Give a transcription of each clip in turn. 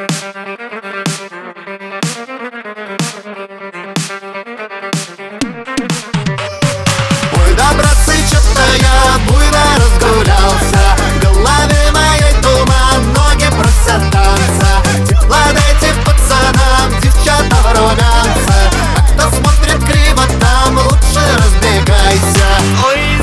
Ой, да, братцы, чё-то я буйно разгулялся. В голове моей туман, ноги просят танца. Тепло дайте пацанам, девчата в румянце. А кто смотрит криво, там лучше разбегайся. Ой,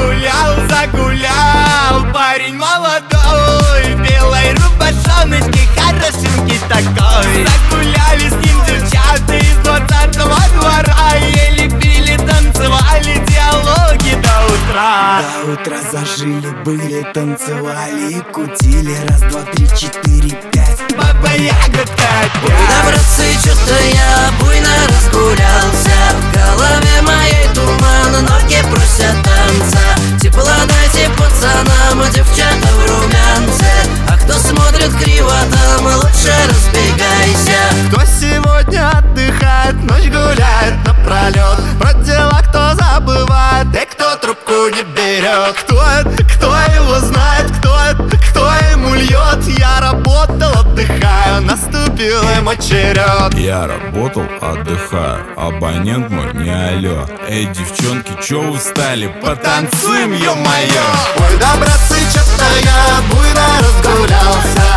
загулял, парень молодой, в белой рубашоночке, хорошенький такой. Загуляли с ним девчата из 20-го двора, ели, пили, танцевали, диалоги до утра. До утра зажили, были, танцевали и кутили. Раз, два, три, четыре, пять. Баба Ягодка опять. Да, братцы, чё-то я буйно разгулялся. В голове моей туман, ноги просят танца. Тепло дайте пацанам, девчата в румянце. А кто смотрит криво, там лучше разбегайся. Кто сегодня отдыхает, ночь гуляет напролет. Про дела кто забывает и кто трубку не берет. Кто его знает, кто ему льет. Я работал, отдыхаю, наступил ему черед. Я работал, отдыхаю, абонент мой не алё. Эй, девчонки, чё вы встали? Потанцуем, ё-моё! Ой, да, братцы, чё-то я буйно разгулялся.